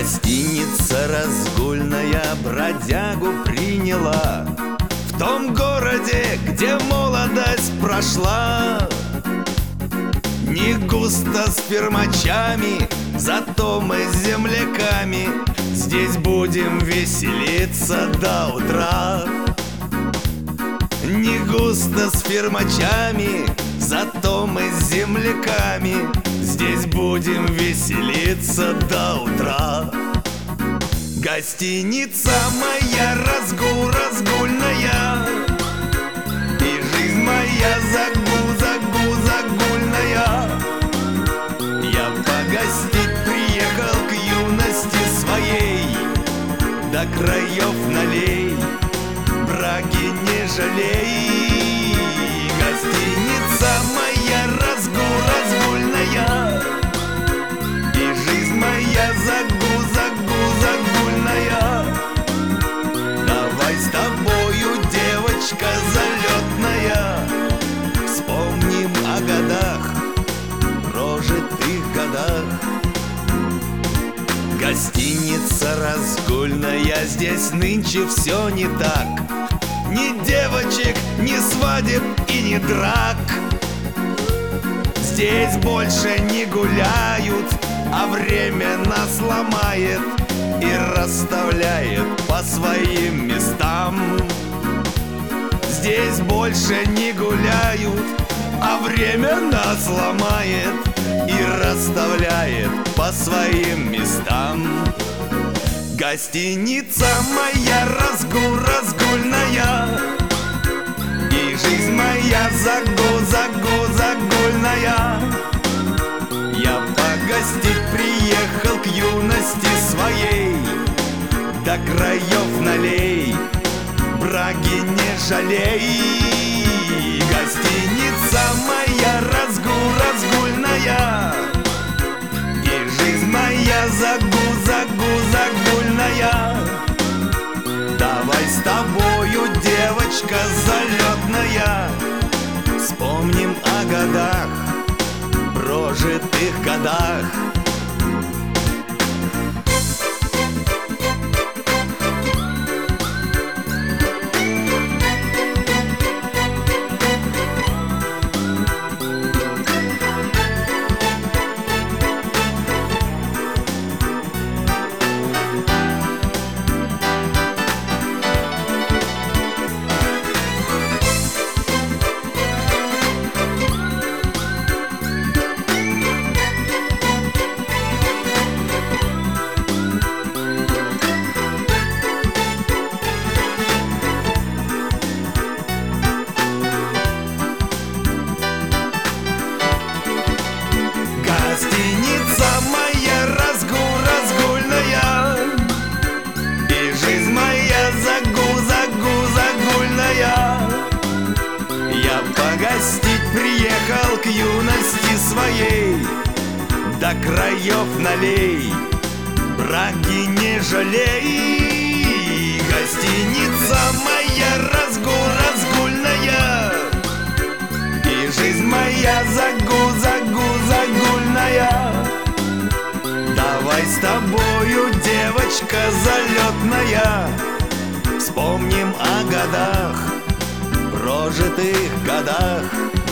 Гостиница разгульная бродягу приняла в том городе, где молодость прошла. Не густо с фермачами, зато мы с земляками здесь будем веселиться до утра. Не густо с фермачами, зато мы с земляками здесь будем веселиться до утра. Гостиница моя разгульная, и жизнь моя загульная. Я погостить приехал к юности своей, до краев налей, браги не жалей. Гостиница моя разгульная, и жизнь моя загульная. Давай с тобою, девочка залетная, вспомним о годах, прожитых годах. Гостиница разгульная, здесь нынче все не так. Ни девочек, ни свадеб и ни драк. Здесь больше не гуляют, а время нас ломает и расставляет по своим местам. Здесь больше не гуляют, а время нас ломает и расставляет по своим местам. Гостиница моя разгульная, и жизнь моя загульная. Я погостить приехал к юности своей, до краев налей, браги не жалей. Гостиница моя разгульная, и жизнь моя загульная. Давай с тобою, девочка залетная, вспомним о годах, прожитых годах. Гостиница моя разгульная, и жизнь моя загульная. Я погостить приехал к юности своей, до краев налей, браги не жалей. Гостиница моя разгульная, и жизнь моя загульная. Давай с тобою, девочка залетная, вспомним о годах, прожитых годах.